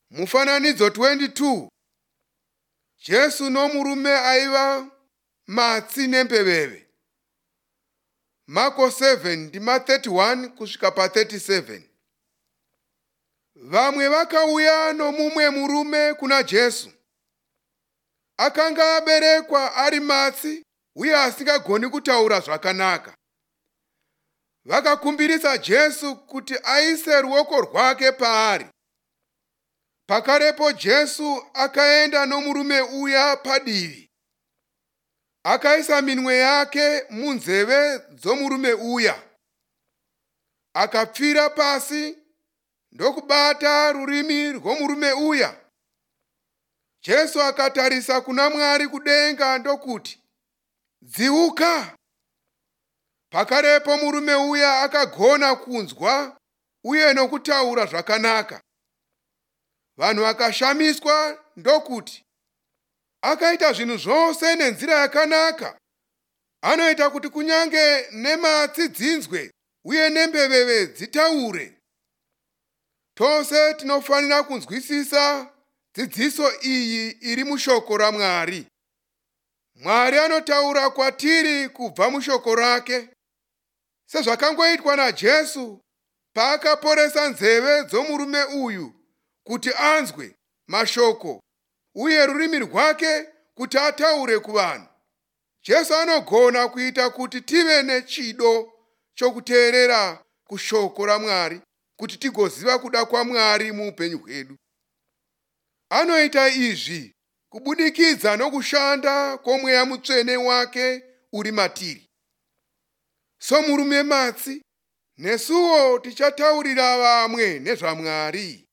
Mufananidzo 22. Jesu nomurume aiva matsi nembeveve. Marko 7 ndima 31 kusvika pa 37. Vamwe vakauya nomumwe murume kuna Jesu. Akanga aberekwa ari matsi uye asingagoni kutaura zvakanaka. Vakakumbirisa Jesu kuti aise ruoko rwake paari. Pakarepo Jesu akaenda nomurume uya padivi. Akaisa minwe yake munzeve dzomurume uya. Akapfira pasi ndokubata rurimi rwomurume uya. Jesu akatarisa kuna Mwari kudenga ndokuti, "Dziuka." Pakarepo murume uya akagona kunzwa uye nokutaura zvakanaka. Vanhu vakashamiswa ndokuti, akaita zvinhu zvose nenzira yakanaka. Anoita kuti kunyange nematsi dzinzwe uye nembeveve dzitaure. Tose tinofanira kunzwisisa dzidziso iyi iri mushoko raMwari. Mwari anotaura kwatiri kubva mushoko rake, sezvakangoitwa naJesu paakaporesa nzeve dzomurume uyu kuti anzwe mashoko uye rurimi rwake kuti ataure kuvanhu. Jesu anogona kuita kuti tive nechido chokuteerera kushoko raMwari kuti tigoziva kuda kwaMwari muupenyu hwedu. Anoita izvi kubudikidza nokushanda kwomweya mutsvene wake uri matiri. Somurume matsi, nesuwo tichataurira vamwe nezvaMwari.